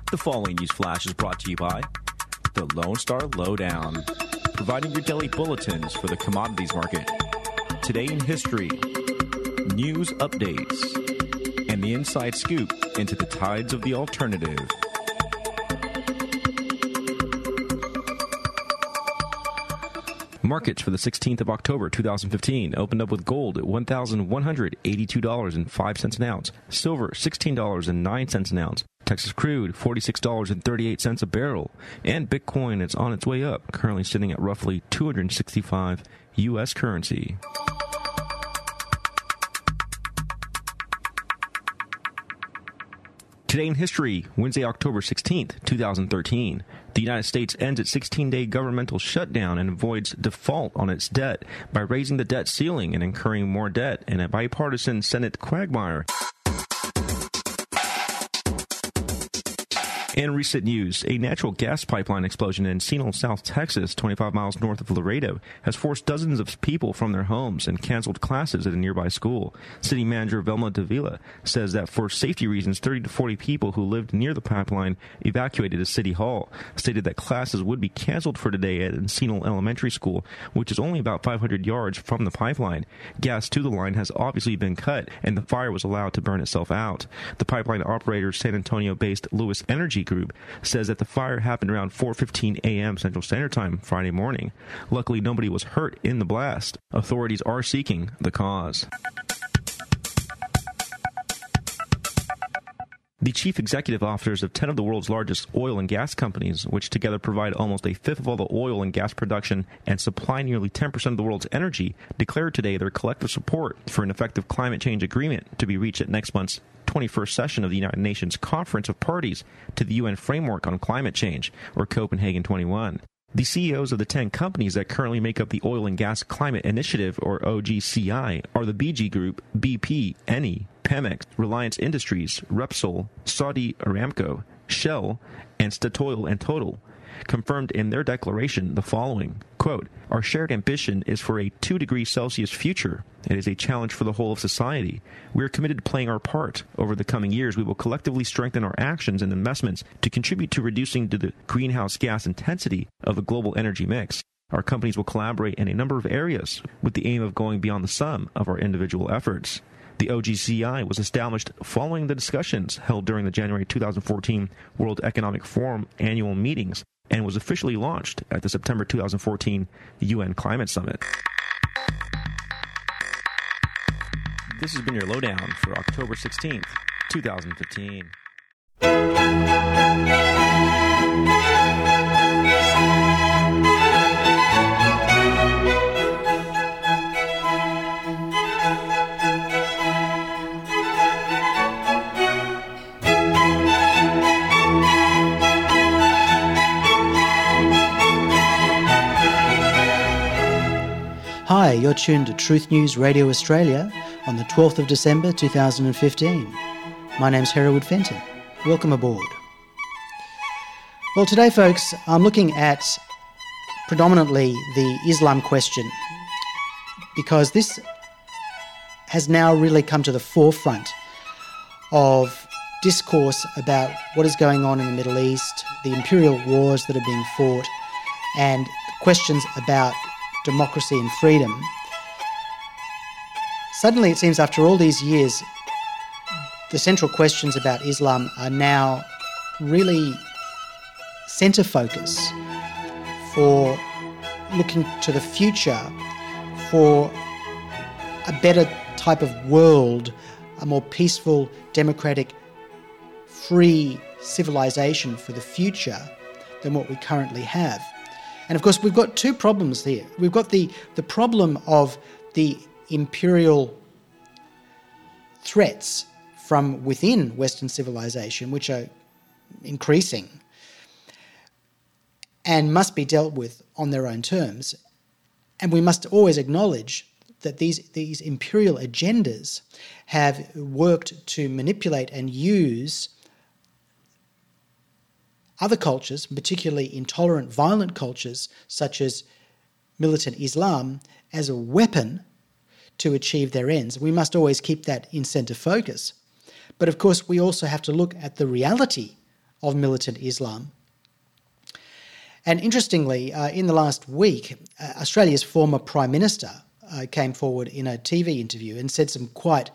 The following news flash is brought to you by the Lone Star Lowdown, providing your daily bulletins for the commodities market. Today in history, news updates, and the inside scoop into the tides of the alternative. Markets for the 16th of October 2015 opened up with gold at $1,182.05 an ounce, silver $16.09 an ounce, Texas crude $46.38 a barrel, and Bitcoin is on its way up, currently sitting at roughly 265 U.S. currency. Today in history, Wednesday, October 16th, 2013. The United States ends its 16-day governmental shutdown and avoids default on its debt by raising the debt ceiling and incurring more debt in a bipartisan Senate quagmire. In recent news, a natural gas pipeline explosion in Encino, South Texas, 25 miles north of Laredo, has forced dozens of people from their homes and canceled classes at a nearby school. City manager Velma Davila says that for safety reasons, 30 to 40 people who lived near the pipeline evacuated to City Hall, stated that classes would be canceled for today at Encino Elementary School, which is only about 500 yards from the pipeline. Gas to the line has obviously been cut, and the fire was allowed to burn itself out. The pipeline operator, San Antonio-based Lewis Energy Group, says that the fire happened around 4:15 a.m. Central Standard Time Friday morning. Luckily, nobody was hurt in the blast. Authorities are seeking the cause. The chief executive officers of 10 of the world's largest oil and gas companies, which together provide almost a fifth of all the oil and gas production and supply nearly 10% of the world's energy, declared today their collective support for an effective climate change agreement to be reached at next month's 21st session of the United Nations Conference of Parties to the UN Framework on Climate Change, or Copenhagen 21. The CEOs of the 10 companies that currently make up the Oil and Gas Climate Initiative, or OGCI, are the BG Group, BP, Eni, Pemex, Reliance Industries, Repsol, Saudi Aramco, Shell, and Statoil and Total. Confirmed in their declaration the following, quote, "Our shared ambition is for a 2 degrees Celsius future. It is a challenge for the whole of society. We are committed to playing our part. Over the coming years, we will collectively strengthen our actions and investments to contribute to reducing the greenhouse gas intensity of the global energy mix. Our companies will collaborate in a number of areas with the aim of going beyond the sum of our individual efforts." The OGCI was established following the discussions held during the January 2014 World Economic Forum annual meetings and was officially launched at the September 2014 UN Climate Summit. This has been your lowdown for October 16th, 2015. Hi, you're tuned to Truth News Radio Australia on the 12th of December 2015. My name's Hereward Fenton. Welcome aboard. Well, today, folks, I'm looking at predominantly the Islam question because this has now really come to the forefront of discourse about what is going on in the Middle East, the imperial wars that are being fought, and questions about democracy and freedom. Suddenly, it seems after all these years, the central questions about Islam are now really centre focus for looking to the future for a better type of world, a more peaceful, democratic, free civilization for the future than what we currently have. And of course, we've got two problems here. We've got the problem of the imperial threats from within Western civilization, which are increasing and must be dealt with on their own terms. And we must always acknowledge that these imperial agendas have worked to manipulate and use other cultures, particularly intolerant, violent cultures such as militant Islam, as a weapon to achieve their ends. We must always keep that in centre focus. But of course, we also have to look at the reality of militant Islam. And interestingly, in the last week, Australia's former Prime Minister came forward in a TV interview and said some quite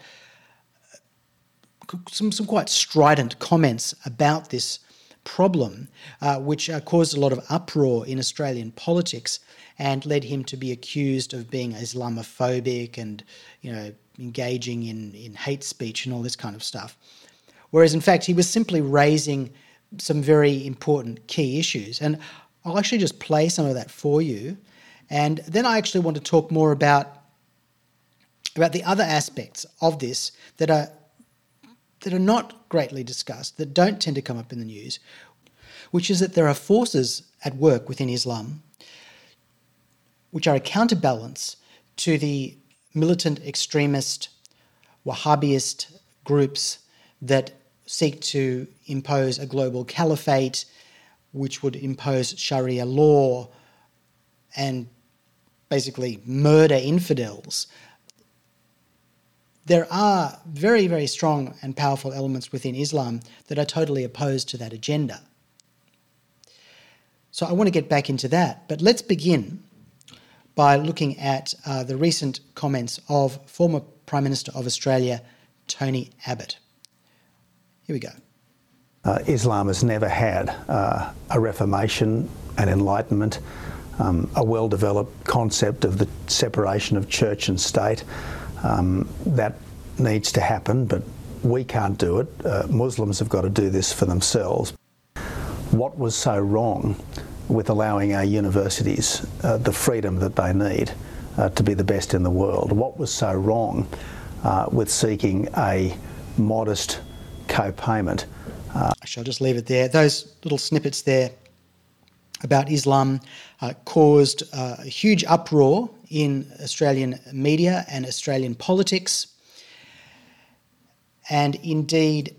strident comments about this problem, which caused a lot of uproar in Australian politics and led him to be accused of being Islamophobic and, engaging in hate speech and all this kind of stuff. Whereas, in fact, he was simply raising some very important key issues. And I'll actually just play some of that for you. And then I actually want to talk more about the other aspects of this that are not greatly discussed, that don't tend to come up in the news, which is that there are forces at work within Islam which are a counterbalance to the militant extremist Wahhabist groups that seek to impose a global caliphate, which would impose Sharia law and basically murder infidels. There are very, very strong and powerful elements within Islam that are totally opposed to that agenda. So I want to get back into that, but let's begin by looking at the recent comments of former Prime Minister of Australia, Tony Abbott. Here we go. Islam has never had a reformation, an enlightenment, a well-developed concept of the separation of church and state. That needs to happen, but we can't do it. Muslims have got to do this for themselves. What was so wrong with allowing our universities the freedom that they need to be the best in the world? What was so wrong with seeking a modest co-payment? I shall just leave it there. Those little snippets there about Islam caused a huge uproar in Australian media and Australian politics. And indeed,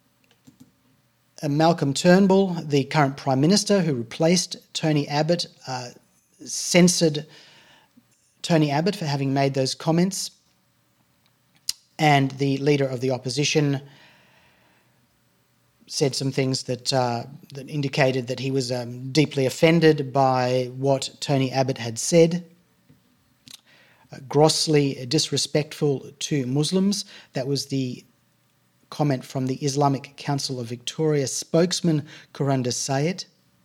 Malcolm Turnbull, the current Prime Minister who replaced Tony Abbott, censored Tony Abbott for having made those comments. And the leader of the opposition said some things that indicated that he was deeply offended by what Tony Abbott had said, grossly disrespectful to Muslims. That was the comment from the Islamic Council of Victoria spokesman Kuranda Sayed,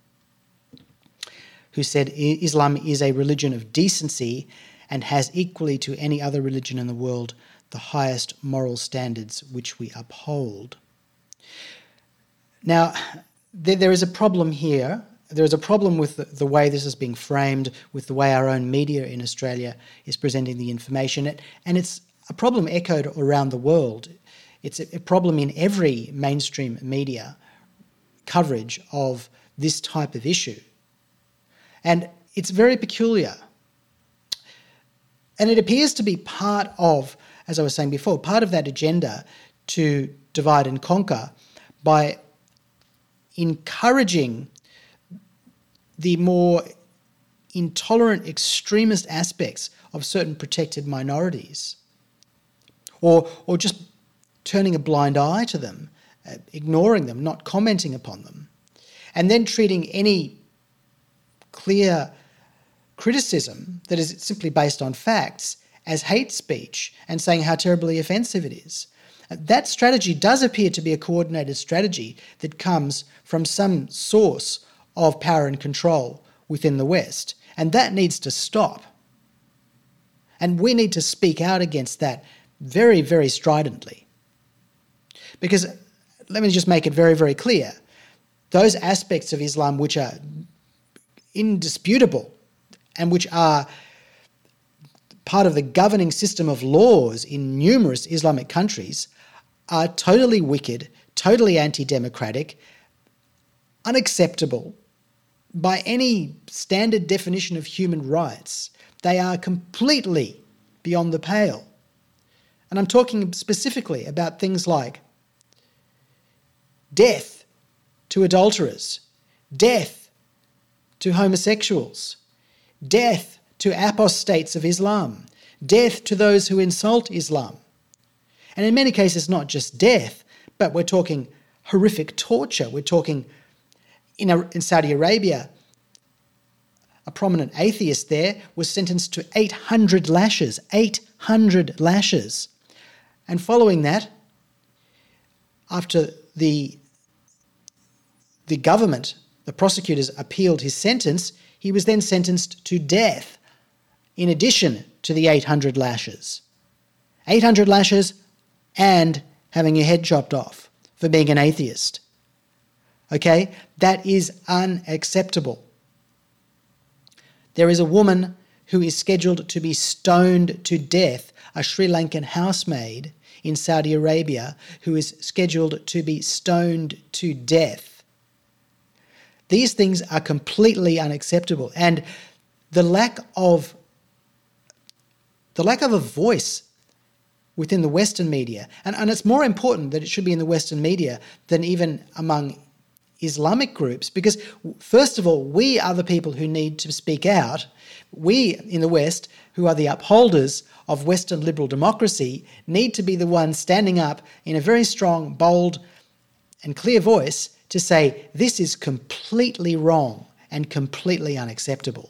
who said Islam is a religion of decency and has, equally to any other religion in the world, the highest moral standards which we uphold. Now, there is a problem here. There is a problem with the way this is being framed, with the way our own media in Australia is presenting the information. And it's a problem echoed around the world. It's a problem in every mainstream media coverage of this type of issue. And it's very peculiar. And it appears to be part of, as I was saying before, part of that agenda to divide and conquer by encouraging the more intolerant extremist aspects of certain protected minorities, or just turning a blind eye to them, ignoring them, not commenting upon them, and then treating any clear criticism that is simply based on facts as hate speech and saying how terribly offensive it is. That strategy does appear to be a coordinated strategy that comes from some source of power and control within the West, and that needs to stop. And we need to speak out against that very, very stridently. Because, let me just make it very, very clear, those aspects of Islam which are indisputable and which are part of the governing system of laws in numerous Islamic countries are totally wicked, totally anti-democratic, unacceptable by any standard definition of human rights. They are completely beyond the pale. And I'm talking specifically about things like death to adulterers, death to homosexuals, death to apostates of Islam, death to those who insult Islam. And in many cases, not just death, but we're talking horrific torture. We're talking in Saudi Arabia, a prominent atheist there was sentenced to 800 lashes. 800 lashes. And following that, after the government, the prosecutors appealed his sentence, he was then sentenced to death in addition to the 800 lashes. 800 lashes and having your head chopped off for being an atheist. Okay? That is unacceptable. There is a woman who is scheduled to be stoned to death, a Sri Lankan housemaid in Saudi Arabia who is scheduled to be stoned to death. These things are completely unacceptable, and the lack of a voice within the Western media, and it's more important that it should be in the Western media than even among Islamic groups, because first of all, we are the people who need to speak out. We in the West, who are the upholders of Western liberal democracy, need to be the ones standing up in a very strong, bold and clear voice to say this is completely wrong and completely unacceptable.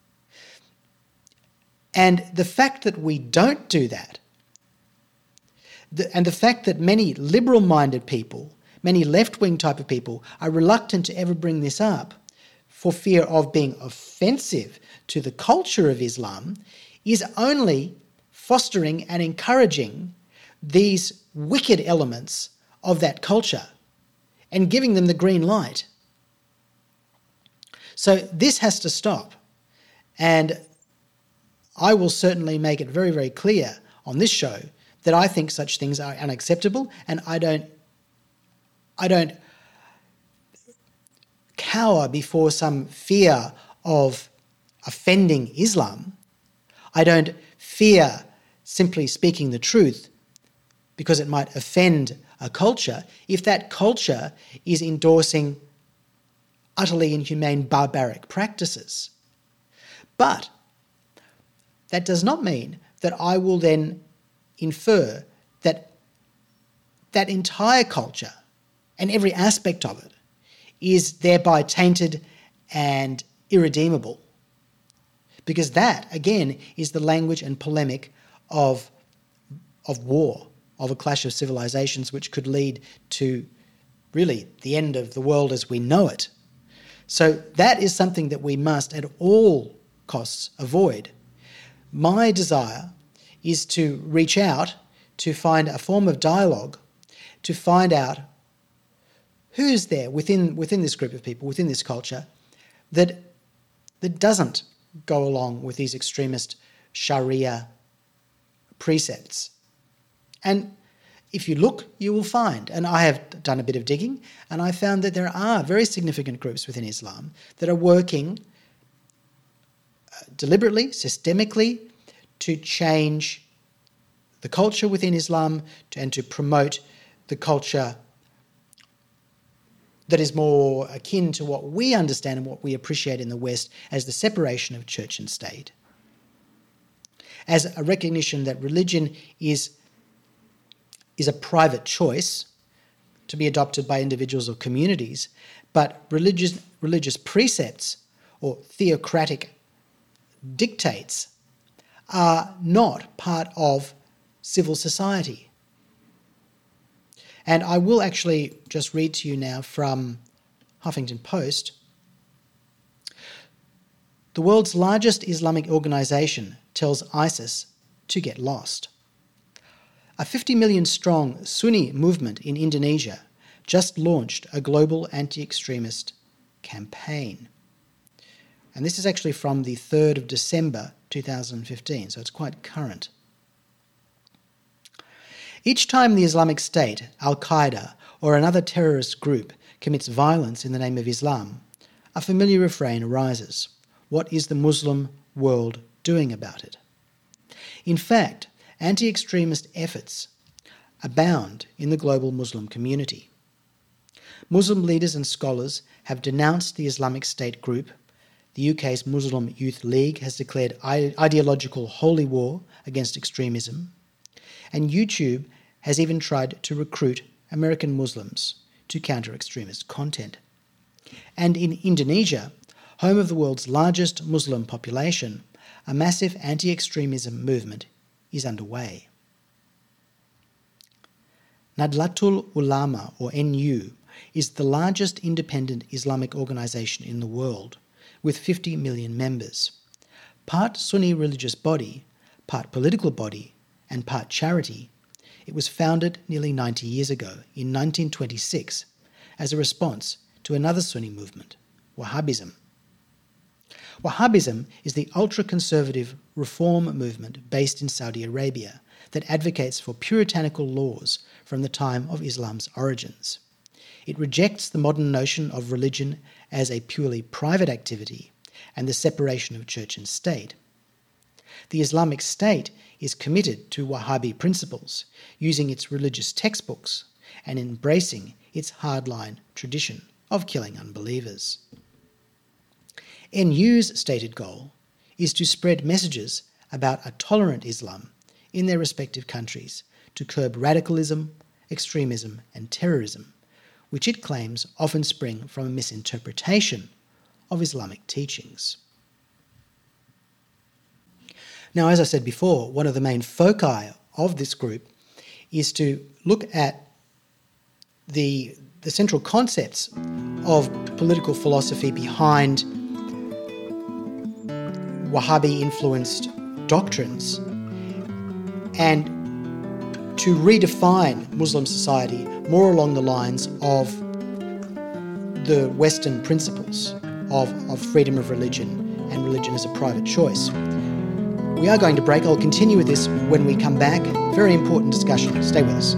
And the fact that we don't do that, and the fact that many liberal-minded people, many left-wing type of people are reluctant to ever bring this up for fear of being offensive to the culture of Islam, is only fostering and encouraging these wicked elements of that culture and giving them the green light. So this has to stop. And I will certainly make it very, very clear on this show that I think such things are unacceptable, and I don't cower before some fear of offending Islam. I don't fear simply speaking the truth because it might offend a culture if that culture is endorsing utterly inhumane, barbaric practices. But that does not mean that I will then infer that that entire culture and every aspect of it is thereby tainted and irredeemable. Because that, again, is the language and polemic of war, of a clash of civilizations which could lead to really the end of the world as we know it. So that is something that we must at all costs avoid. My desire is to reach out to find a form of dialogue, to find out who's there within this group of people, within this culture, that doesn't go along with these extremist Sharia precepts. And if you look, you will find, and I have done a bit of digging, and I found that there are very significant groups within Islam that are working deliberately, systemically, to change the culture within Islam and to promote the culture that is more akin to what we understand and what we appreciate in the West as the separation of church and state, as a recognition that religion is a private choice to be adopted by individuals or communities, but religious precepts or theocratic dictates are not part of civil society. And I will actually just read to you now from Huffington Post. The world's largest Islamic organisation tells ISIS to get lost. A 50 million strong Sunni movement in Indonesia just launched a global anti-extremist campaign. And this is actually from the 3rd of December 2015, so it's quite current. Each time the Islamic State, Al-Qaeda, or another terrorist group commits violence in the name of Islam, a familiar refrain arises. What is the Muslim world doing about it? In fact, anti-extremist efforts abound in the global Muslim community. Muslim leaders and scholars have denounced the Islamic State group. The UK's Muslim Youth League has declared ideological holy war against extremism. And YouTube has even tried to recruit American Muslims to counter extremist content. And in Indonesia, home of the world's largest Muslim population, a massive anti-extremism movement is underway. Nahdlatul Ulama, or NU, is the largest independent Islamic organisation in the world, with 50 million members. Part Sunni religious body, part political body, and part charity, it was founded nearly 90 years ago, in 1926, as a response to another Sunni movement, Wahhabism. Wahhabism is the ultra-conservative reform movement based in Saudi Arabia that advocates for puritanical laws from the time of Islam's origins. It rejects the modern notion of religion as a purely private activity and the separation of church and state. The Islamic State is committed to Wahhabi principles, using its religious textbooks and embracing its hardline tradition of killing unbelievers. NU's stated goal is to spread messages about a tolerant Islam in their respective countries to curb radicalism, extremism and terrorism, which it claims often spring from a misinterpretation of Islamic teachings. Now, as I said before, one of the main foci of this group is to look at the central concepts of political philosophy behind Wahhabi-influenced doctrines and to redefine Muslim society more along the lines of the Western principles of freedom of religion and religion as a private choice. We are going to break. I'll continue with this when we come back. Very important discussion. Stay with us.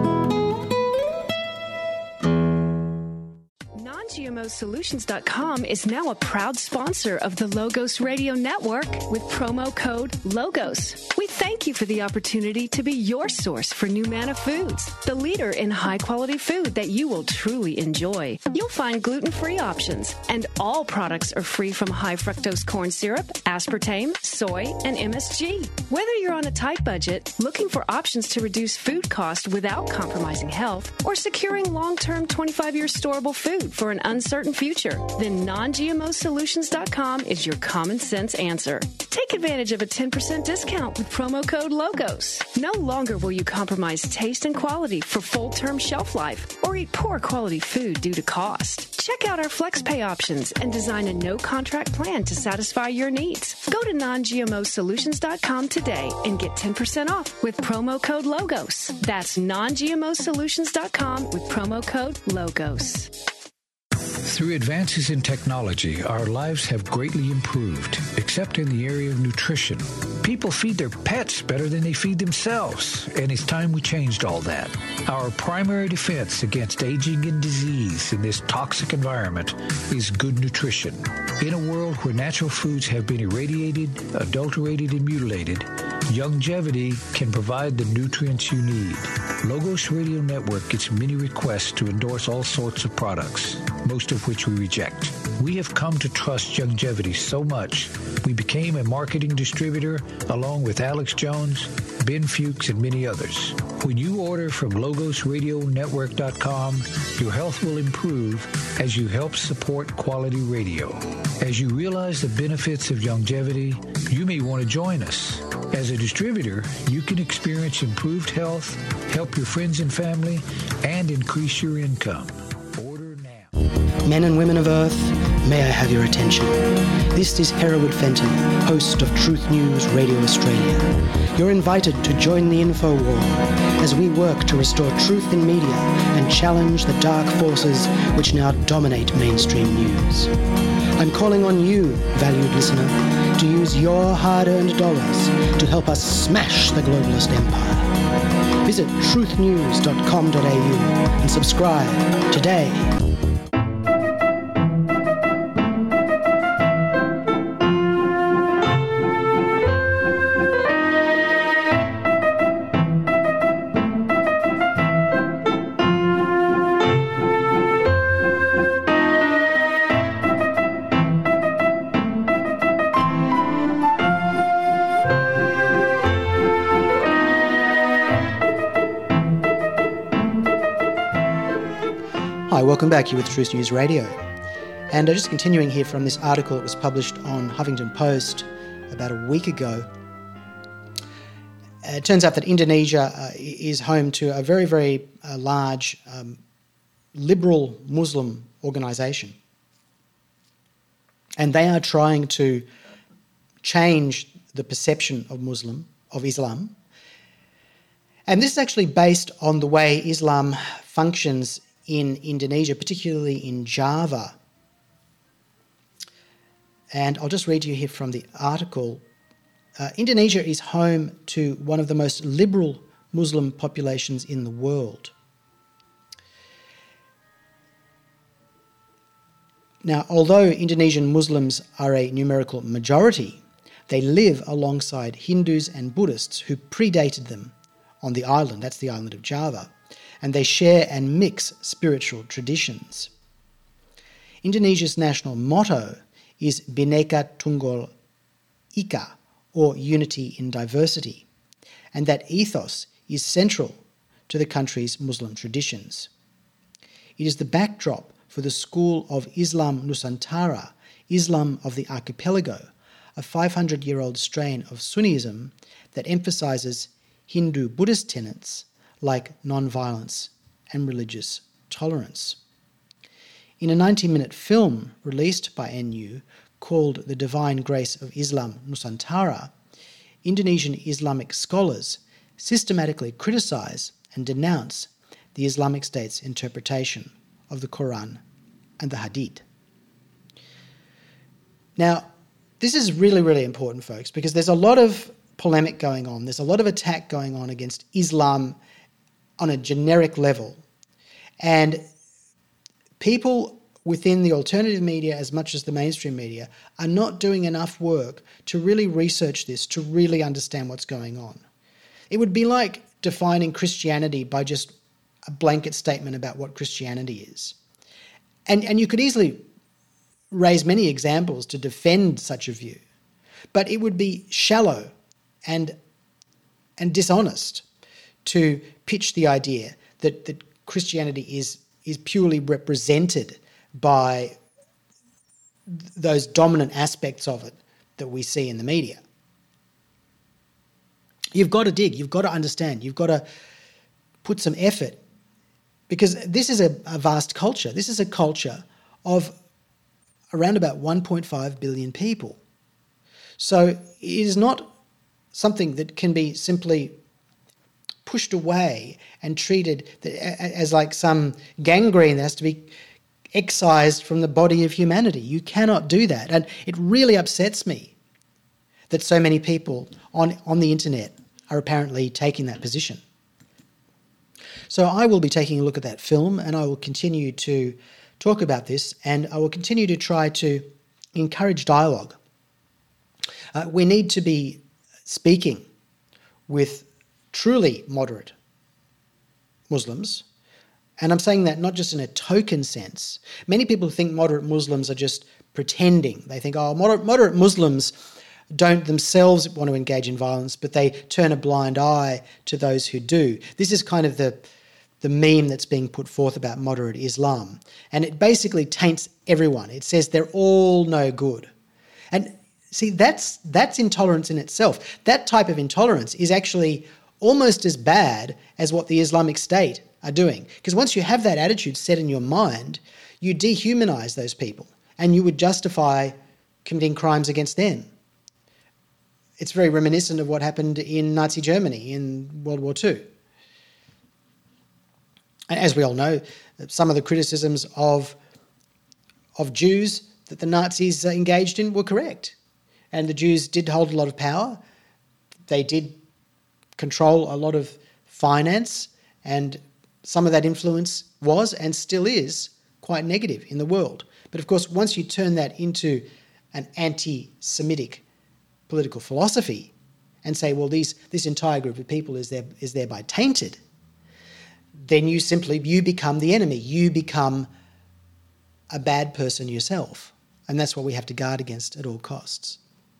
GMOsolutions.com is now a proud sponsor of the Logos Radio Network with promo code LOGOS. We thank you for the opportunity to be your source for New Manna Foods, the leader in high-quality food that you will truly enjoy. You'll find gluten-free options, and all products are free from high-fructose corn syrup, aspartame, soy, and MSG. Whether you're on a tight budget, looking for options to reduce food cost without compromising health, or securing long-term 25-year storable food for an uncertain future, then non-GMOsolutions.com is your common sense answer. Take advantage of a 10% discount with promo code LOGOS. No longer will you compromise taste and quality for full-term shelf life or eat poor quality food due to cost. Check out our FlexPay options and design a no-contract plan to satisfy your needs. Go to non-GMOsolutions.com today and get 10% off with promo code LOGOS. That's non-GMOsolutions.com with promo code LOGOS. Through advances in technology, our lives have greatly improved, except in the area of nutrition. People feed their pets better than they feed themselves, and it's time we changed all that. Our primary defense against aging and disease in this toxic environment is good nutrition. In a world where natural foods have been irradiated, adulterated, and mutilated, Youngevity can provide the nutrients you need. Logos Radio Network gets many requests to endorse all sorts of products, most of which we reject. We have come to trust Youngevity so much, we became a marketing distributor along with Alex Jones, Ben Fuchs, and many others. When you order from LogosRadioNetwork.com, your health will improve as you help support quality radio. As you realize the benefits of Youngevity, you may want to join us. As a distributor, you can experience improved health, help your friends and family, and increase your income. Order now. Men and women of Earth, may I have your attention. This is Hereward Fenton, host of Truth News Radio Australia. You're invited to join the info war as we work to restore truth in media and challenge the dark forces which now dominate mainstream news. I'm calling on you, valued listener, to use your hard-earned dollars to help us smash the globalist empire. Visit truthnews.com.au and subscribe today. Hi, welcome back. You're with Truth News Radio. And just continuing here from this article that was published on Huffington Post about a week ago. It turns out that Indonesia is home to a very, very large liberal Muslim organisation. And they are trying to change the perception of Islam. And this is actually based on the way Islam functions in Indonesia, particularly in Java. And I'll just read you here from the article. Indonesia is home to one of the most liberal Muslim populations in the world. Now, although Indonesian Muslims are a numerical majority, they live alongside Hindus and Buddhists who predated them on the island, that's the island of Java, and they share and mix spiritual traditions. Indonesia's national motto is Bhinneka Tunggal Ika, or unity in diversity, and that ethos is central to the country's Muslim traditions. It is the backdrop for the School of Islam Nusantara, Islam of the Archipelago, a 500-year-old strain of Sunnism that emphasises Hindu-Buddhist tenets like non-violence and religious tolerance. In a 90-minute film released by NU called The Divine Grace of Islam Nusantara, Indonesian Islamic scholars systematically criticise and denounce the Islamic State's interpretation of the Quran and the Hadith. Now, this is really, really important, folks, because there's a lot of polemic going on. There's a lot of attack going on against Islam on a generic level. And people within the alternative media, as much as the mainstream media, are not doing enough work to really research this, to really understand what's going on. It would be like defining Christianity by just a blanket statement about what Christianity is. And you could easily raise many examples to defend such a view, but it would be shallow and dishonest to pitch the idea that Christianity is purely represented by those dominant aspects of it that we see in the media. You've got to dig, you've got to understand, you've got to put some effort, because this is a vast culture. This is a culture of around about 1.5 billion people. So it is not something that can be simply pushed away and treated as like some gangrene that has to be excised from the body of humanity. You cannot do that. And it really upsets me that so many people on the internet are apparently taking that position. So I will be taking a look at that film, and I will continue to talk about this, and I will continue to try to encourage dialogue. We need to be speaking with truly moderate Muslims, and I'm saying that not just in a token sense. Many people think moderate Muslims are just pretending. They think, oh, moderate Muslims don't themselves want to engage in violence, but they turn a blind eye to those who do. This is kind of the meme that's being put forth about moderate Islam. And it basically taints everyone. It says they're all no good. And see, that's intolerance in itself. That type of intolerance is actually almost as bad as what the Islamic State are doing. Because once you have that attitude set in your mind, you dehumanize those people and you would justify committing crimes against them. It's very reminiscent of what happened in Nazi Germany in World War II. And as we all know, some of the criticisms of Jews that the Nazis engaged in were correct. And the Jews did hold a lot of power. They did control a lot of finance, and some of that influence was and still is quite negative in the world. But of course, once you turn that into an anti-Semitic political philosophy and say, well, this entire group of people is thereby tainted, then you become the enemy. You become a bad person yourself. And that's what we have to guard against at all costs.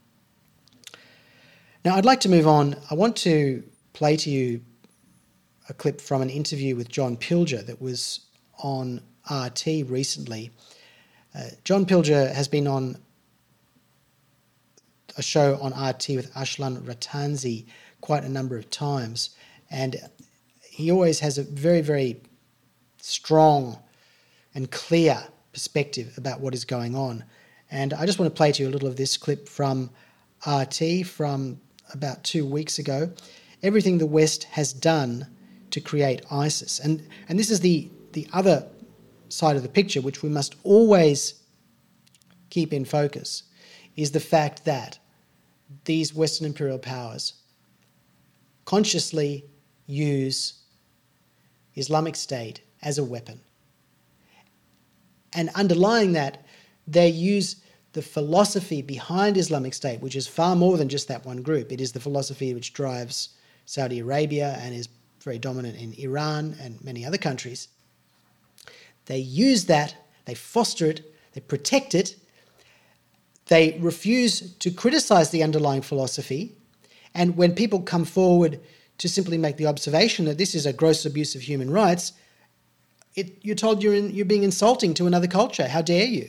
Now, I'd like to move on. I want to play to you a clip from an interview with John Pilger that was on RT recently. John Pilger has been on a show on RT with Ashlan Ratanzi quite a number of times, and he always has a very, very strong and clear perspective about what is going on. And I just want to play to you a little of this clip from RT from about 2 weeks ago. Everything the West has done to create ISIS. And this is the other side of the picture, which we must always keep in focus, is the fact that these Western imperial powers consciously use Islamic State as a weapon. And underlying that, they use the philosophy behind Islamic State, which is far more than just that one group. It is the philosophy which drives Saudi Arabia and is very dominant in Iran and many other countries. They use that, they foster it, they protect it, they refuse to criticize the underlying philosophy, and when people come forward to simply make the observation that this is a gross abuse of human rights, you're told you're being insulting to another culture. How dare you?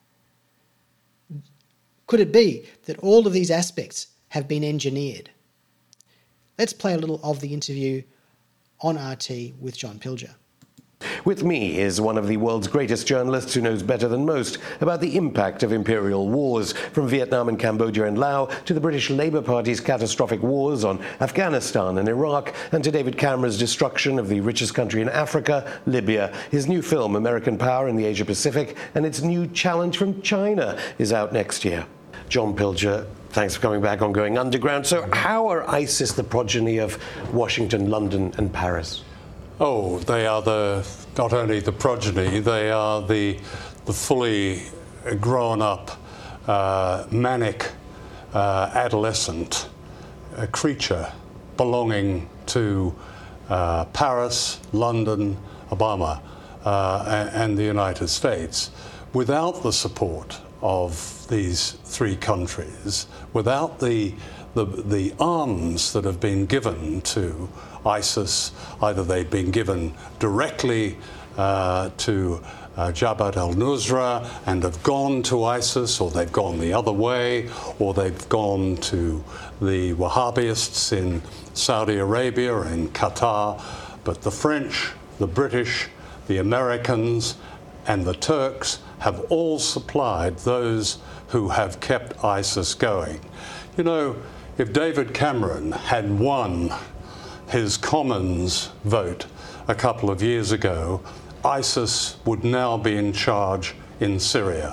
Could it be that all of these aspects have been engineered? Let's play a little of the interview on RT with John Pilger. With me is one of the world's greatest journalists who knows better than most about the impact of imperial wars, from Vietnam and Cambodia and Laos to the British Labour Party's catastrophic wars on Afghanistan and Iraq, and to David Cameron's destruction of the richest country in Africa, Libya. His new film, American Power in the Asia Pacific, and its new challenge from China is out next year. John Pilger, thanks for coming back on Going Underground. So how are ISIS the progeny of Washington, London and Paris? Oh, they are not only the progeny, they are the fully grown-up, manic, adolescent creature belonging to Paris, London, Obama, and the United States. Without the support of these three countries, without the arms that have been given to ISIS, either they've been given directly to Jabhat al-Nusra and have gone to ISIS, or they've gone the other way, or they've gone to the Wahhabists in Saudi Arabia and Qatar. But the French, the British, the Americans and the Turks have all supplied those who have kept ISIS going. You know, if David Cameron had won his Commons vote a couple of years ago, ISIS would now be in charge in Syria.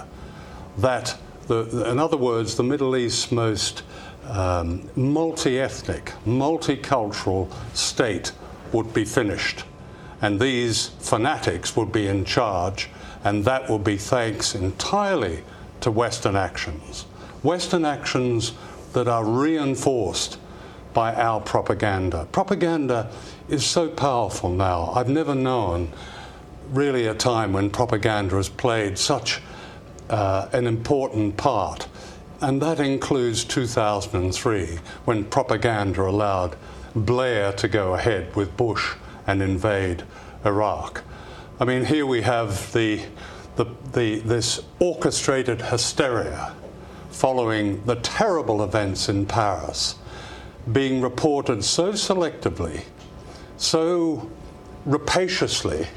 In other words, the Middle East's most multi-ethnic, multicultural state would be finished, and these fanatics would be in charge, and that would be thanks entirely to Western actions. Western actions that are reinforced by our propaganda. Propaganda is so powerful now. I've never known really a time when propaganda has played such an important part. And that includes 2003, when propaganda allowed Blair to go ahead with Bush and invade Iraq. I mean, here we have this orchestrated hysteria following the terrible events in Paris being reported so selectively, so rapaciously.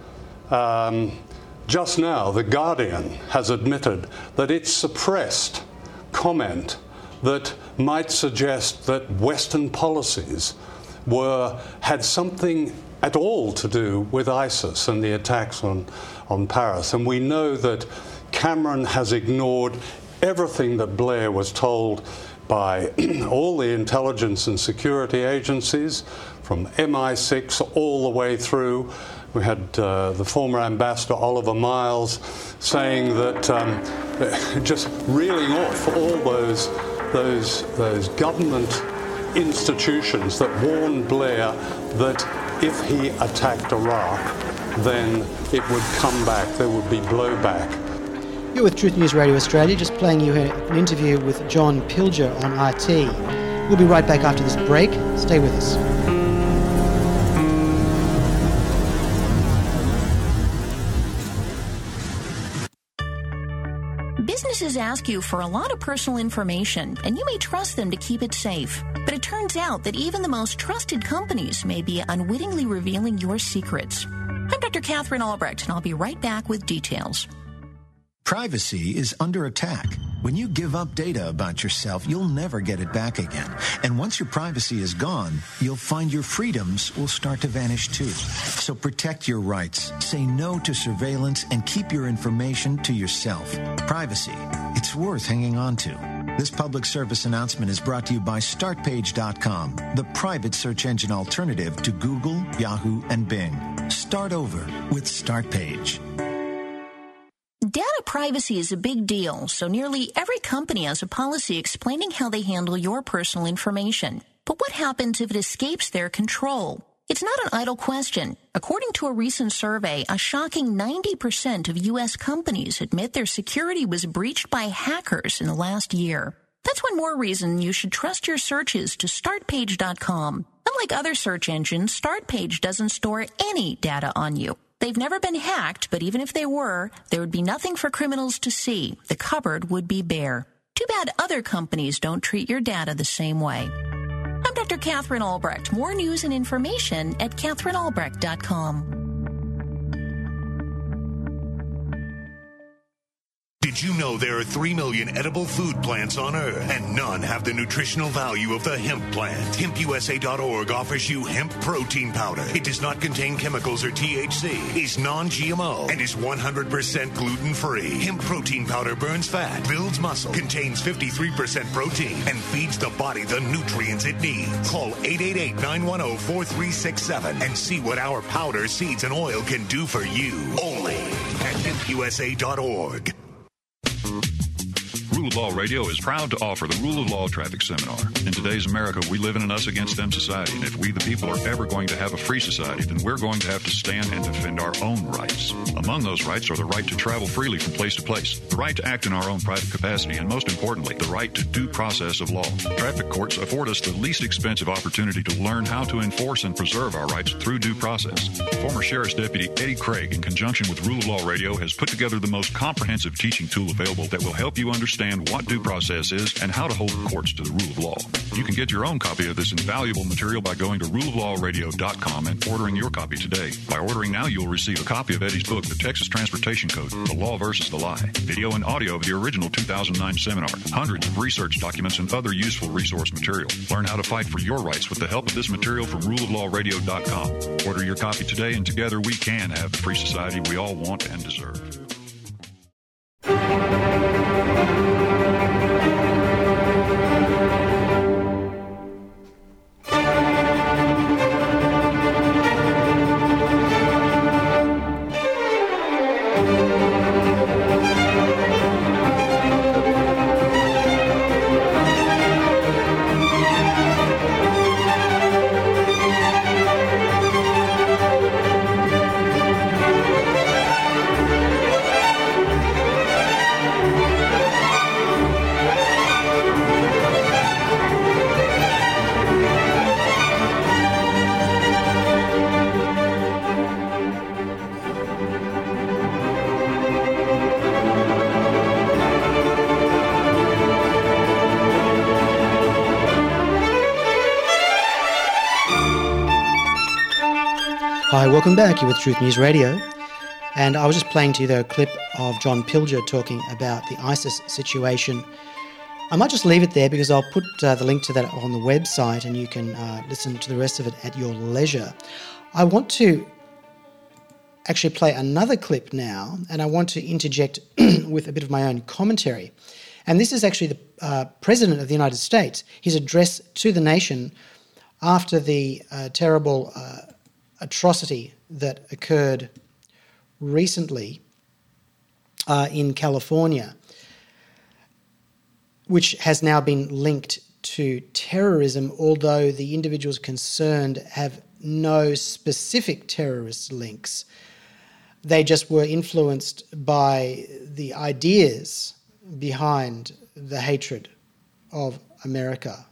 Just now, The Guardian has admitted that it suppressed comment that might suggest that Western policies had something at all to do with ISIS and the attacks on Paris. And we know that Cameron has ignored everything that Blair was told by all the intelligence and security agencies, from MI6 all the way through. We had the former ambassador Oliver Miles saying that, just reeling off all those government institutions that warned Blair that if he attacked Iraq, then it would come back, there would be blowback. You're with Truth News Radio Australia, just playing you an interview with John Pilger on RT. We'll be right back after this break. Stay with us. Businesses ask you for a lot of personal information, and you may trust them to keep it safe. But it turns out that even the most trusted companies may be unwittingly revealing your secrets. I'm Dr. Catherine Albrecht, and I'll be right back with details. Privacy is under attack. When you give up data about yourself, you'll never get it back again. And once your privacy is gone, you'll find your freedoms will start to vanish too. So protect your rights, say no to surveillance, and keep your information to yourself. Privacy, it's worth hanging on to. This public service announcement is brought to you by StartPage.com, the private search engine alternative to Google, Yahoo, and Bing. Start over with StartPage. Data privacy is a big deal, so nearly every company has a policy explaining how they handle your personal information. But what happens if it escapes their control? It's not an idle question. According to a recent survey, a shocking 90% of U.S. companies admit their security was breached by hackers in the last year. That's one more reason you should trust your searches to StartPage.com. Unlike other search engines, StartPage doesn't store any data on you. They've never been hacked, but even if they were, there would be nothing for criminals to see. The cupboard would be bare. Too bad other companies don't treat your data the same way. I'm Dr. Catherine Albrecht. More news and information at CatherineAlbrecht.com. Did you know there are 3 million edible food plants on Earth, and none have the nutritional value of the hemp plant? HempUSA.org offers you hemp protein powder. It does not contain chemicals or THC, is non-GMO, and is 100% gluten-free. Hemp protein powder burns fat, builds muscle, contains 53% protein, and feeds the body the nutrients it needs. Call 888-910-4367 and see what our powder, seeds, and oil can do for you. Only at HempUSA.org. Rule of Law Radio is proud to offer the Rule of Law Traffic Seminar. In today's America, we live in an us-against-them society, and if we, the people, are ever going to have a free society, then we're going to have to stand and defend our own rights. Among those rights are the right to travel freely from place to place, the right to act in our own private capacity, and most importantly, the right to due process of law. Traffic courts afford us the least expensive opportunity to learn how to enforce and preserve our rights through due process. Former Sheriff's Deputy Eddie Craig, in conjunction with Rule of Law Radio, has put together the most comprehensive teaching tool available that will help you understand what due process is and how to hold the courts to the rule of law. You can get your own copy of this invaluable material by going to ruleoflawradio.com and ordering your copy today. By ordering now, you'll receive a copy of Eddie's book, The Texas Transportation Code, The Law versus the Lie, video and audio of the original 2009 seminar, hundreds of research documents, and other useful resource material. Learn how to fight for your rights with the help of this material from ruleoflawradio.com. Order your copy today, and together we can have the free society we all want and deserve. Hi, welcome back. You're with Truth News Radio. And I was just playing to you a clip of John Pilger talking about the ISIS situation. I might just leave it there because I'll put the link to that on the website and you can listen to the rest of it at your leisure. I want to actually play another clip now, and I want to interject with a bit of my own commentary. And this is actually the President of the United States, his address to the nation after the terrible atrocity that occurred recently in California, which has now been linked to terrorism, although the individuals concerned have no specific terrorist links. They just were influenced by the ideas behind the hatred of America.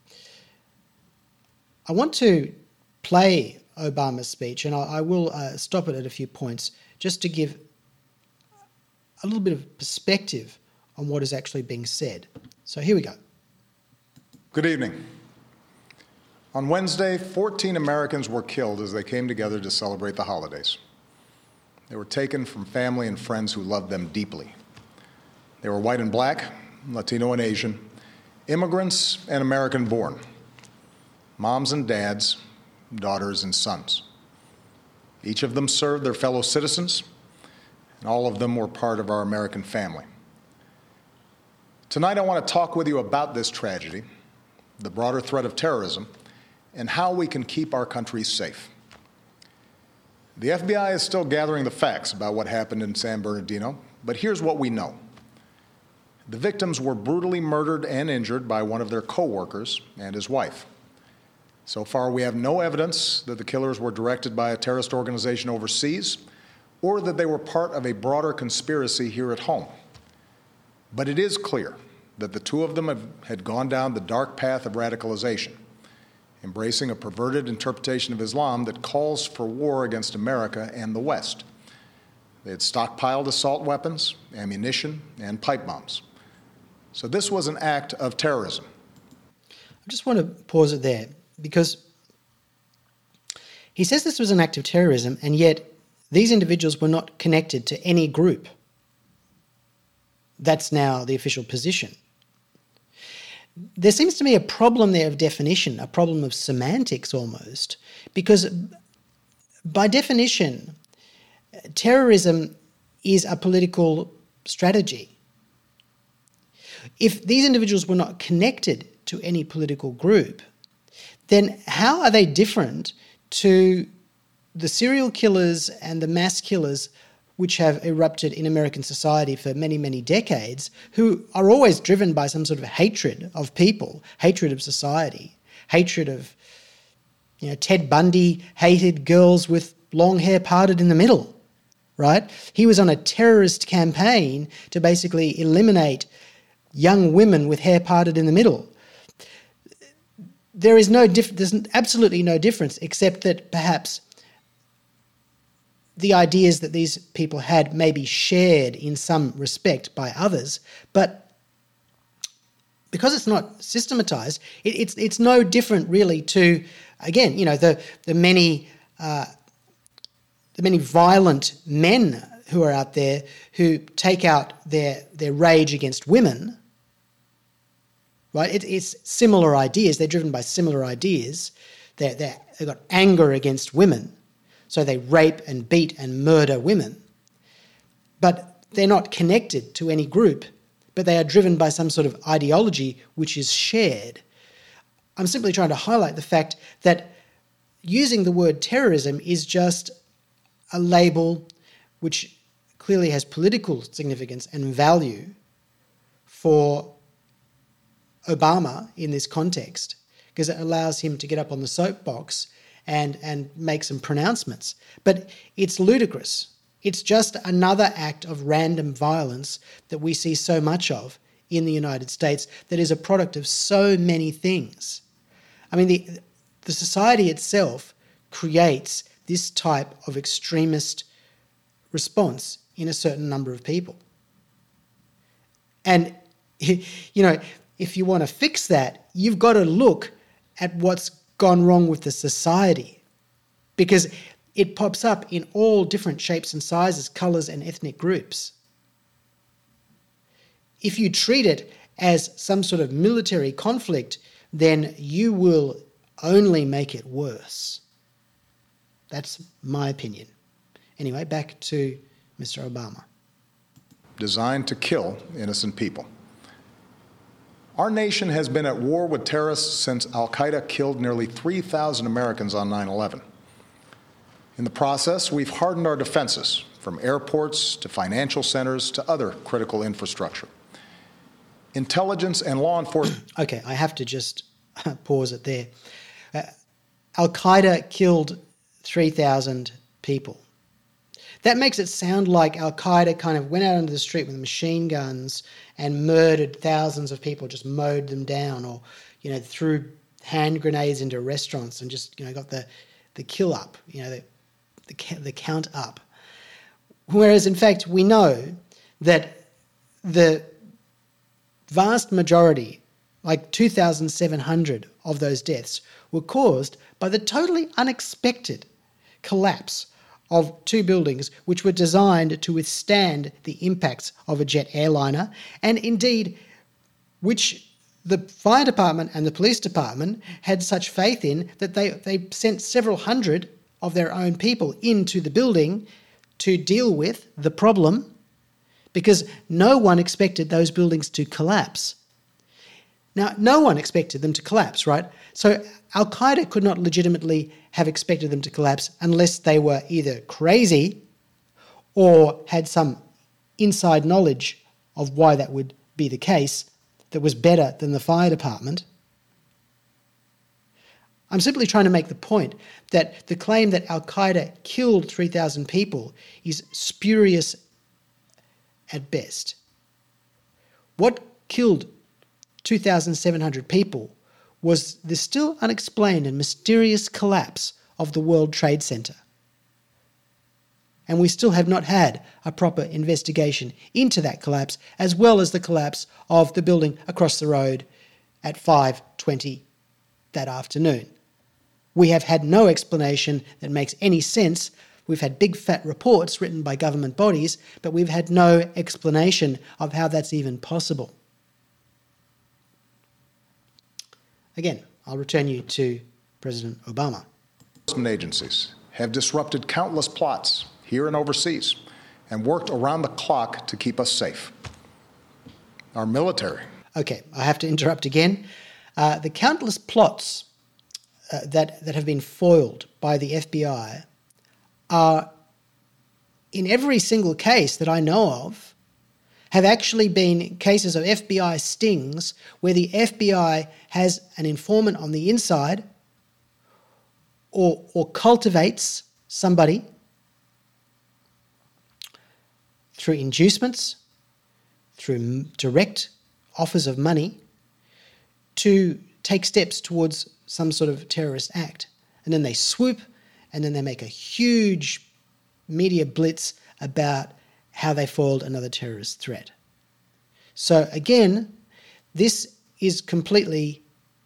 I want to play Obama's speech, and I will stop it at a few points just to give a little bit of perspective on what is actually being said. So here we go. Good evening. On Wednesday, 14 Americans were killed as they came together to celebrate the holidays. They were taken from family and friends who loved them deeply. They were white and black, Latino and Asian, immigrants and American-born, moms and dads, daughters and sons. Each of them served their fellow citizens, and all of them were part of our American family. Tonight I want to talk with you about this tragedy, the broader threat of terrorism, and how we can keep our country safe. The FBI is still gathering the facts about what happened in San Bernardino, but here's what we know. The victims were brutally murdered and injured by one of their co-workers and his wife. So far, we have no evidence that the killers were directed by a terrorist organization overseas or that they were part of a broader conspiracy here at home. But it is clear that the two of them had gone down the dark path of radicalization, embracing a perverted interpretation of Islam that calls for war against America and the West. They had stockpiled assault weapons, ammunition, and pipe bombs. So this was an act of terrorism. I just want to pause it there, because he says this was an act of terrorism, and yet these individuals were not connected to any group. That's now the official position. There seems to be a problem there of definition, a problem of semantics almost, because by definition, terrorism is a political strategy. If these individuals were not connected to any political group, then how are they different to the serial killers and the mass killers which have erupted in American society for many, many decades, who are always driven by some sort of hatred of people, hatred of society, hatred of, Ted Bundy hated girls with long hair parted in the middle, right? He was on a terrorist campaign to basically eliminate young women with hair parted in the middle. There's absolutely no difference, except that perhaps the ideas that these people had may be shared in some respect by others, but because it's not systematized, it's no different really to, again, the many violent men who are out there who take out their rage against women. Right? It's similar ideas. They're driven by similar ideas. They've got anger against women, so they rape and beat and murder women. But they're not connected to any group, but they are driven by some sort of ideology which is shared. I'm simply trying to highlight the fact that using the word terrorism is just a label which clearly has political significance and value for Obama in this context, because it allows him to get up on the soapbox and make some pronouncements. But it's ludicrous. It's just another act of random violence that we see so much of in the United States that is a product of so many things. I mean, the society itself creates this type of extremist response in a certain number of people. And, if you want to fix that, you've got to look at what's gone wrong with the society, because it pops up in all different shapes and sizes, colours and ethnic groups. If you treat it as some sort of military conflict, then you will only make it worse. That's my opinion. Anyway, back to Mr. Obama. Designed to kill innocent people. Our nation has been at war with terrorists since al-Qaeda killed nearly 3,000 Americans on 9/11. In the process, we've hardened our defenses, from airports to financial centers to other critical infrastructure. Intelligence and law enforcement... Okay, I have to just pause it there. Al-Qaeda killed 3,000 people. That makes it sound like Al-Qaeda kind of went out onto the street with machine guns and murdered thousands of people, just mowed them down, or, threw hand grenades into restaurants and just, got the kill up, the count up. Whereas, in fact, we know that the vast majority, like 2,700 of those deaths, were caused by the totally unexpected collapse of two buildings which were designed to withstand the impacts of a jet airliner, and indeed which the fire department and the police department had such faith in that they sent several hundred of their own people into the building to deal with the problem, because no one expected those buildings to collapse. Now, no one expected them to collapse, right? So Al-Qaeda could not legitimately have expected them to collapse unless they were either crazy or had some inside knowledge of why that would be the case that was better than the fire department. I'm simply trying to make the point that the claim that Al-Qaeda killed 3,000 people is spurious at best. What killed 2,700 people was the still unexplained and mysterious collapse of the World Trade Center. And we still have not had a proper investigation into that collapse, as well as the collapse of the building across the road at 5:20 that afternoon. We have had no explanation that makes any sense. We've had big fat reports written by government bodies, but we've had no explanation of how that's even possible. Again, I'll return you to President Obama. Agencies have disrupted countless plots here and overseas and worked around the clock to keep us safe. Our military. Okay, I have to interrupt again. The countless plots that have been foiled by the FBI are, in every single case that I know of, have actually been cases of FBI stings where the FBI has an informant on the inside or cultivates somebody through inducements, through direct offers of money, to take steps towards some sort of terrorist act. And then they swoop, and then they make a huge media blitz about how they foiled another terrorist threat. So again, this is completely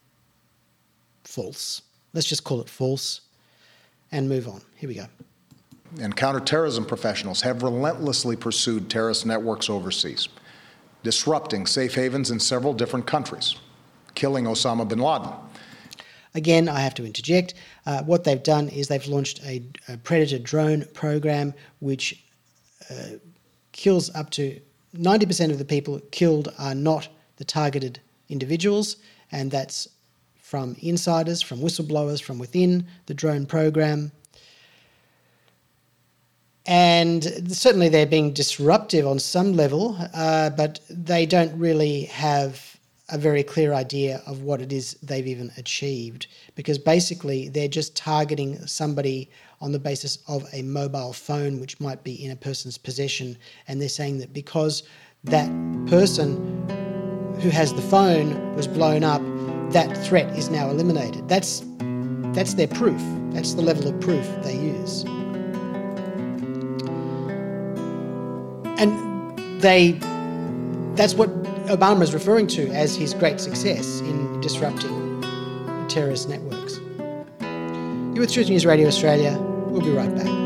false. Let's just call it false and move on. Here we go. And counterterrorism professionals have relentlessly pursued terrorist networks overseas, disrupting safe havens in several different countries, killing Osama bin Laden. Again, I have to interject. What they've done is they've launched a Predator drone program which kills up to 90% of the people killed are not the targeted individuals, and that's from insiders, from whistleblowers, from within the drone program. And certainly they're being disruptive on some level, but they don't really have a very clear idea of what it is they've even achieved, because basically they're just targeting somebody on the basis of a mobile phone which might be in a person's possession, and they're saying that because that person who has the phone was blown up, that threat is now eliminated. That's their proof. That's the level of proof they use. And that's what Obama is referring to as his great success in disrupting terrorist networks. You're with Truth News Radio Australia. We'll be right back.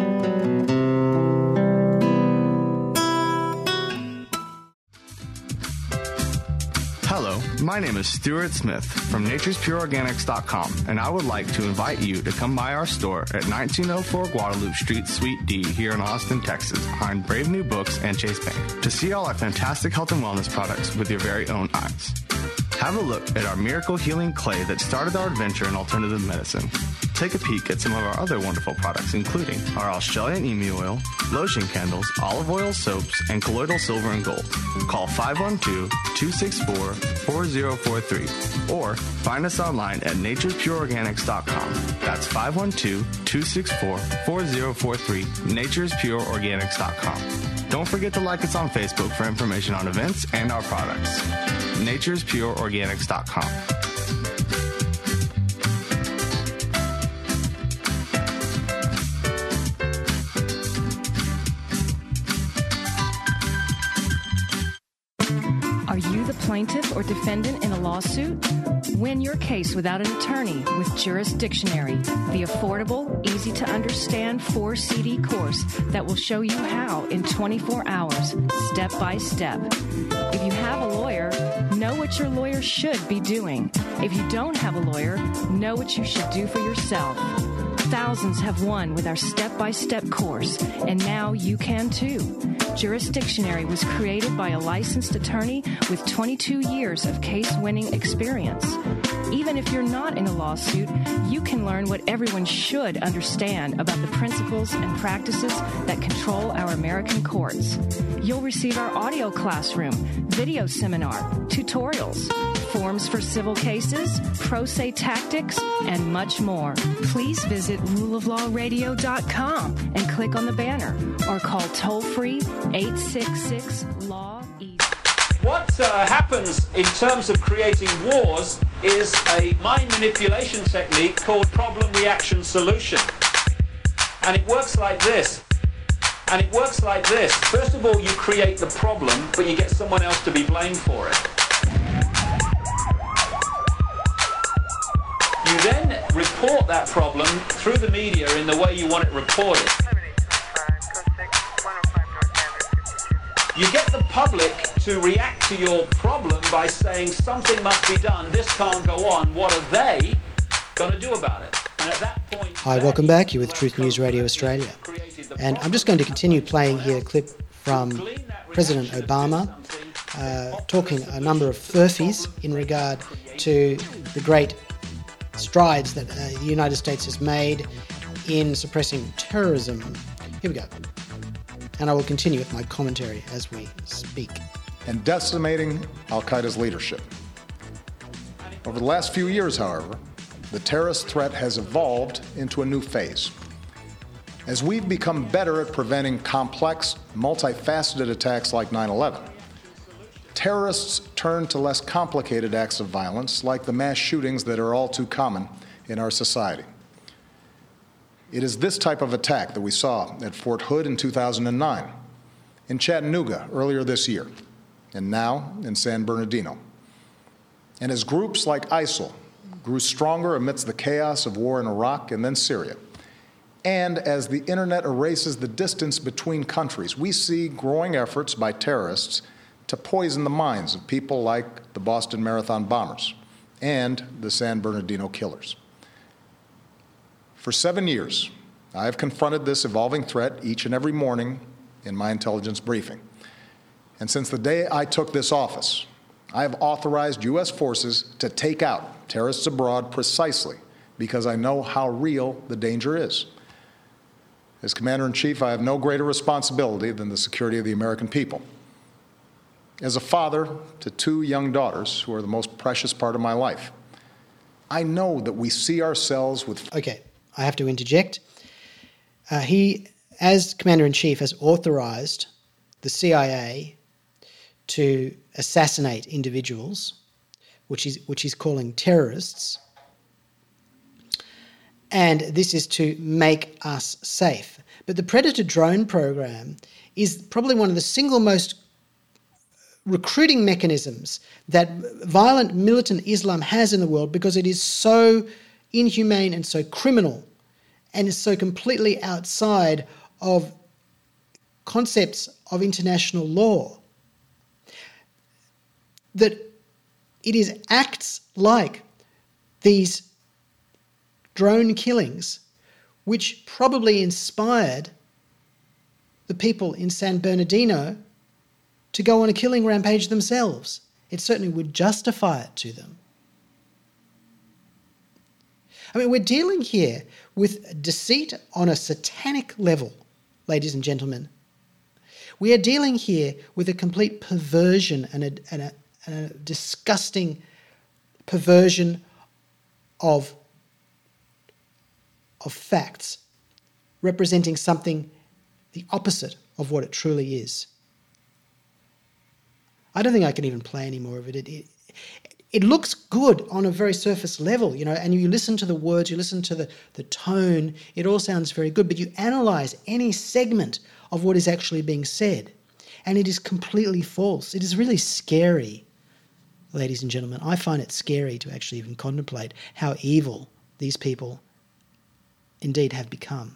Hello, my name is Stuart Smith from naturespureorganics.com, and I would like to invite you to come by our store at 1904 Guadalupe Street, Suite D here in Austin, Texas, behind Brave New Books and Chase Bank, to see all our fantastic health and wellness products with your very own eyes. Have a look at our miracle healing clay that started our adventure in alternative medicine. Take a peek at some of our other wonderful products, including our Australian emu oil, lotion candles, olive oil soaps, and colloidal silver and gold. Call 512-264-4043 or find us online at naturespureorganics.com. That's 512-264-4043, naturespureorganics.com. Don't forget to like us on Facebook for information on events and our products. naturespureorganics.com. plaintiff or defendant in a lawsuit? Win your case without an attorney with Jurisdictionary, the affordable, easy-to-understand 4-CD course that will show you how in 24 hours, step by step. If you have a lawyer, know what your lawyer should be doing. If you don't have a lawyer, know what you should do for yourself. Thousands have won with our step-by-step course, and now you can too. Jurisdictionary was created by a licensed attorney with 22 years of case-winning experience. Even if you're not in a lawsuit, you can learn what everyone should understand about the principles and practices that control our American courts. You'll receive our audio classroom, video seminar, tutorials, forms for civil cases, pro se tactics, and much more. Please visit ruleoflawradio.com and click on the banner or call toll-free 866-LAW-EASY. What happens in terms of creating wars is a mind manipulation technique called problem reaction solution. And it works like this. First of all, you create the problem, but you get someone else to be blamed for it. You then report that problem through the media in the way you want it reported. You get the public to react to your problem by saying something must be done, this can't go on, what are they going to do about it? And at that point... Hi, welcome back. You're with Truth News Radio Australia. And I'm just going to continue playing here a clip from President Obama talking a number of furphies in regard to the great strides that the United States has made in suppressing terrorism. Here we go. And I will continue with my commentary as we speak. And decimating al-Qaeda's leadership. Over the last few years, however, the terrorist threat has evolved into a new phase. As we've become better at preventing complex, multifaceted attacks like 9/11, terrorists turn to less complicated acts of violence like the mass shootings that are all too common in our society. It is this type of attack that we saw at Fort Hood in 2009, in Chattanooga earlier this year, and now in San Bernardino. And as groups like ISIL grew stronger amidst the chaos of war in Iraq and then Syria, and as the internet erases the distance between countries, we see growing efforts by terrorists to poison the minds of people like the Boston Marathon bombers and the San Bernardino killers. For 7 years, I have confronted this evolving threat each and every morning in my intelligence briefing. And since the day I took this office, I have authorized U.S. forces to take out terrorists abroad precisely because I know how real the danger is. As Commander-in-Chief, I have no greater responsibility than the security of the American people. As a father to 2 young daughters who are the most precious part of my life, I know that we see ourselves with... Okay, I have to interject. He, as Commander-in-Chief, has authorized the CIA to assassinate individuals, which he's calling terrorists, and this is to make us safe. But the Predator drone program is probably one of the single most recruiting mechanisms that violent militant Islam has in the world, because it is so inhumane and so criminal and is so completely outside of concepts of international law that it is acts like these drone killings which probably inspired the people in San Bernardino to go on a killing rampage themselves. It certainly would justify it to them. I mean, we're dealing here with deceit on a satanic level, ladies and gentlemen. We are dealing here with a complete perversion and a disgusting perversion of facts, representing something the opposite of what it truly is. I don't think I can even play any more of it. It looks good on a very surface level, you know, and you listen to the words, you listen to the tone, it all sounds very good, but you analyse any segment of what is actually being said, and it is completely false. It is really scary ladies and gentlemen. I find it scary to actually even contemplate how evil these people indeed have become.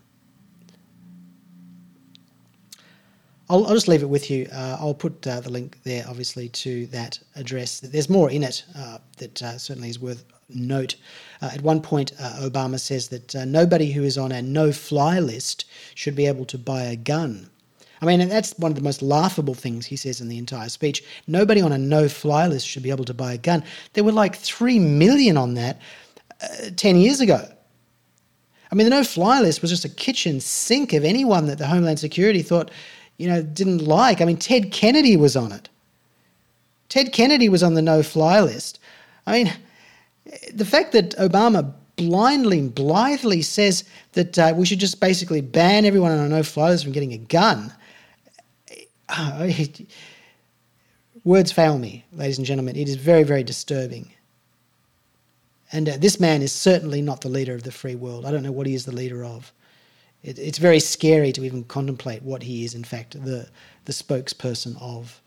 I'll just leave it with you. I'll put the link there, obviously, to that address. There's more in it that certainly is worth note. At one point, Obama says that nobody who is on a no-fly list should be able to buy a gun. I mean, and that's one of the most laughable things he says in the entire speech. Nobody on a no-fly list should be able to buy a gun. There were like 3 million on that 10 years ago. I mean, the no-fly list was just a kitchen sink of anyone that the Homeland Security thought, didn't like. I mean, Ted Kennedy was on it. Ted Kennedy was on the no-fly list. I mean, the fact that Obama blithely says that we should just basically ban everyone on a no-fly list from getting a gun, words fail me, ladies and gentlemen. It is very, very disturbing. And this man is certainly not the leader of the free world. I don't know what he is the leader of. It's very scary to even contemplate what he is, in fact, the spokesperson of.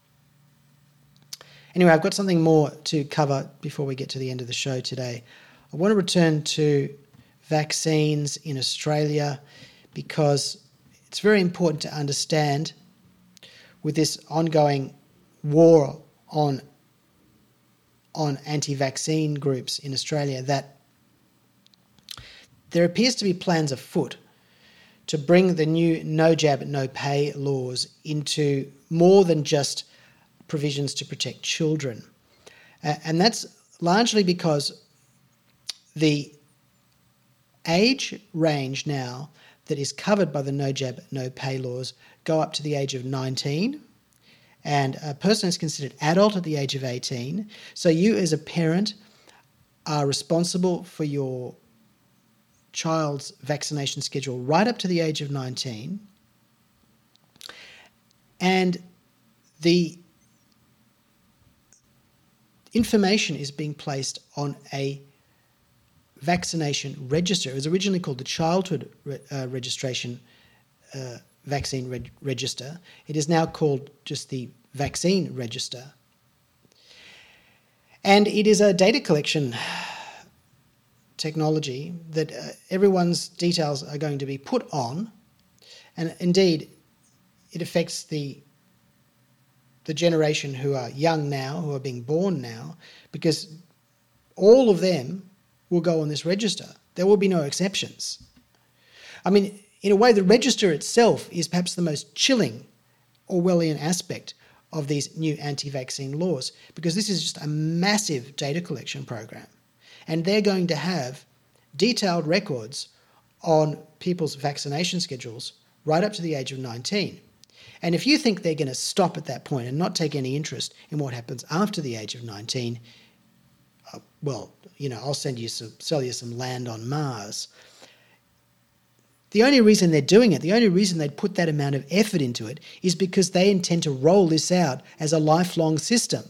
Anyway, I've got something more to cover before we get to the end of the show today. I want to return to vaccines in Australia because it's very important to understand with this ongoing war on anti-vaccine groups in Australia that there appears to be plans afoot to bring the new no jab, no pay laws into more than just provisions to protect children. And that's largely because the age range now that is covered by the no jab, no pay laws go up to the age of 19, and a person is considered adult at the age of 18. So you as a parent are responsible for your child's vaccination schedule right up to the age of 19, and the information is being placed on a vaccination register. It was originally called the Childhood Registration Vaccine Register. It is now called just the Vaccine Register. And it is a data collection technology that everyone's details are going to be put on, and indeed it affects the generation who are young now, who are being born now, because all of them will go on this register. There will be no exceptions. I mean, in a way, the register itself is perhaps the most chilling Orwellian aspect of these new anti-vaccine laws, because this is just a massive data collection program. And they're going to have detailed records on people's vaccination schedules right up to the age of 19. And if you think they're going to stop at that point and not take any interest in what happens after the age of 19, I'll sell you some land on Mars. The only reason they're doing it, the only reason they'd put that amount of effort into it is because they intend to roll this out as a lifelong system.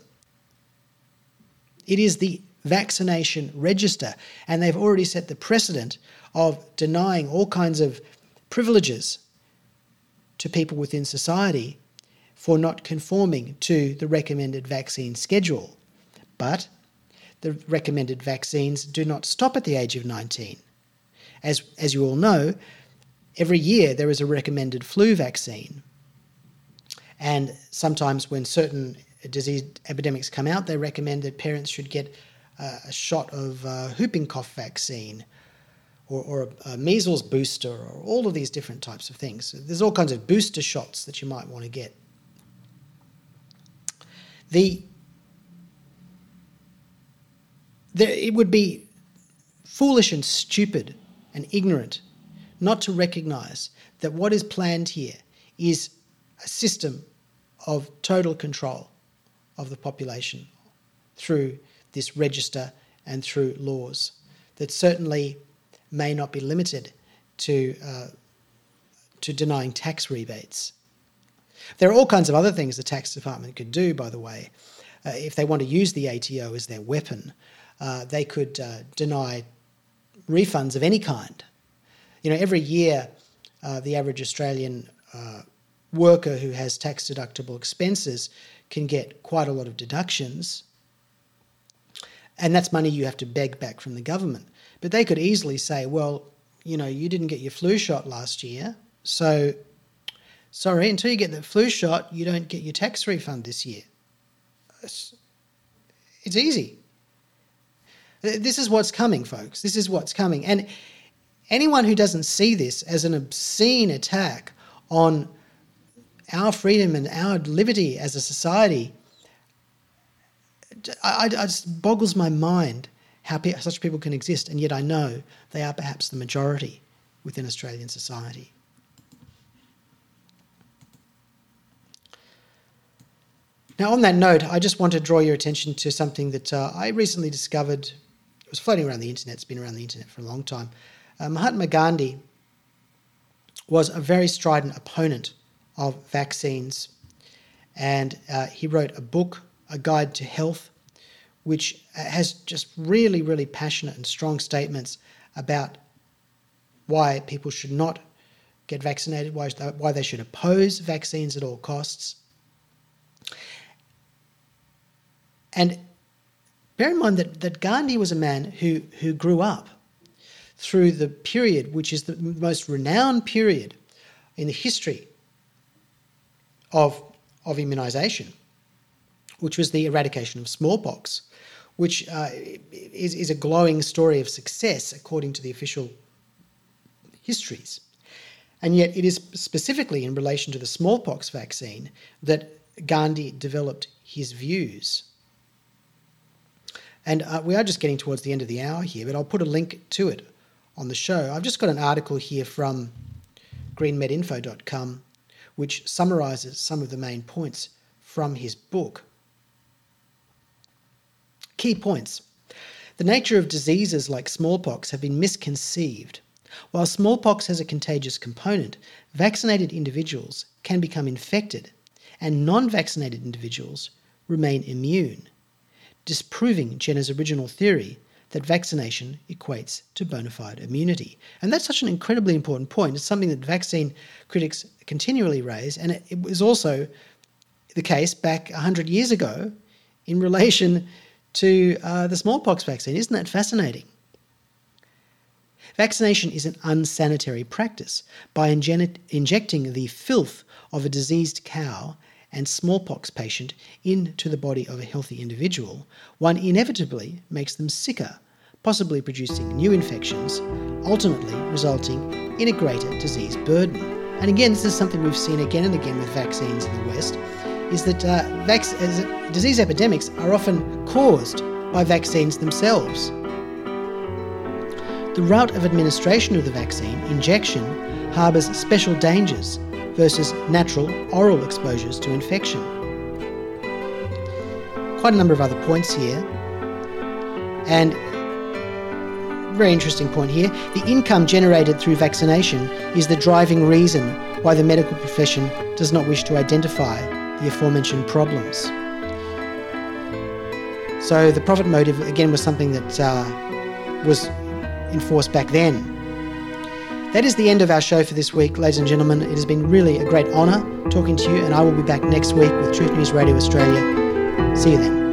It is the vaccination register, and they've already set the precedent of denying all kinds of privileges to people within society for not conforming to the recommended vaccine schedule. But the recommended vaccines do not stop at the age of 19. As you all know, every year there is a recommended flu vaccine. And sometimes when certain disease epidemics come out, they recommend that parents should get a shot of whooping cough vaccine or a measles booster, or all of these different types of things. There's all kinds of booster shots that you might want to get. It would be foolish and stupid and ignorant not to recognise that what is planned here is a system of total control of the population through this register and through laws that certainly may not be limited to denying tax rebates. There are all kinds of other things the tax department could do, by the way. If they want to use the ATO as their weapon, they could deny refunds of any kind. Every year the average Australian worker who has tax-deductible expenses can get quite a lot of deductions And that's money you have to beg back from the government. But they could easily say, well, you know, you didn't get your flu shot last year, so sorry, until you get the flu shot, you don't get your tax refund this year. It's easy. This is what's coming, folks. This is what's coming. And anyone who doesn't see this as an obscene attack on our freedom and our liberty as a society, it just boggles my mind how such people can exist, and yet I know they are perhaps the majority within Australian society. Now, on that note, I just want to draw your attention to something that I recently discovered. It was floating around the internet. It's been around the internet for a long time. Mahatma Gandhi was a very strident opponent of vaccines, and he wrote a book, A Guide to Health, which has just really, really passionate and strong statements about why people should not get vaccinated, why they should oppose vaccines at all costs. And bear in mind that Gandhi was a man who grew up through the period which is the most renowned period in the history of immunisation, which was the eradication of smallpox, which is a glowing story of success according to the official histories. And yet it is specifically in relation to the smallpox vaccine that Gandhi developed his views. And we are just getting towards the end of the hour here, but I'll put a link to it on the show. I've just got an article here from greenmedinfo.com which summarises some of the main points from his book. Key points. The nature of diseases like smallpox have been misconceived. While smallpox has a contagious component, vaccinated individuals can become infected and non-vaccinated individuals remain immune, disproving Jenner's original theory that vaccination equates to bona fide immunity. And that's such an incredibly important point. It's something that vaccine critics continually raise, and it was also the case back 100 years ago in relation to the smallpox vaccine. Isn't that fascinating? Vaccination is an unsanitary practice. By injecting the filth of a diseased cow and smallpox patient into the body of a healthy individual, one inevitably makes them sicker, possibly producing new infections, ultimately resulting in a greater disease burden. And again, this is something we've seen again and again with vaccines in the West, is that disease epidemics are often caused by vaccines themselves. The route of administration of the vaccine, injection, harbours special dangers versus natural oral exposures to infection. Quite a number of other points here. And very interesting point here. The income generated through vaccination is the driving reason why the medical profession does not wish to identify the aforementioned problems. So the profit motive, again, was something that was enforced back then. That is the end of our show for this week, ladies and gentlemen. It has been really a great honour talking to you, and I will be back next week with Truth News Radio Australia. See you then.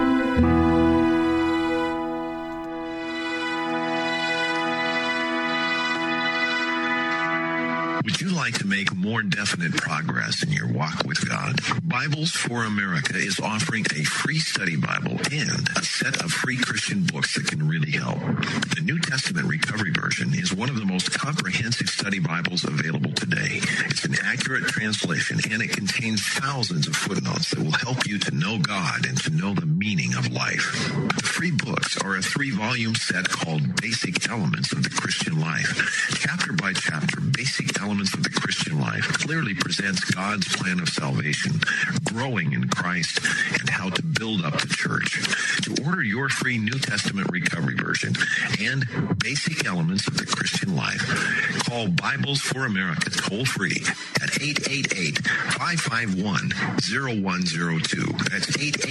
Would you like to make more definite progress in your walk with God? Bibles for America is offering a free study Bible and a set of free Christian books that can really help. The New Testament Recovery Version is one of the most comprehensive study Bibles available today. It's an accurate translation, and it contains thousands of footnotes that will help you to know God and to know the meaning of life. The free books are a 3-volume set called Basic Elements of the Christian Life. Chapter by chapter, Basic Elements of the Christian Life clearly presents God's plan of salvation, growing in Christ, and how to build up the church. To order your free New Testament Recovery Version and Basic Elements of the Christian Life, call Bibles for America toll-free at 888-551-0102. That's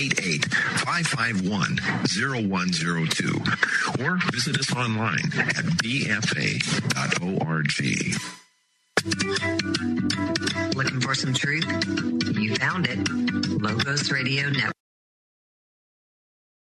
888-551-0102. Or visit us online at bfa.org. Looking for some truth? You found it. Logos Radio Network.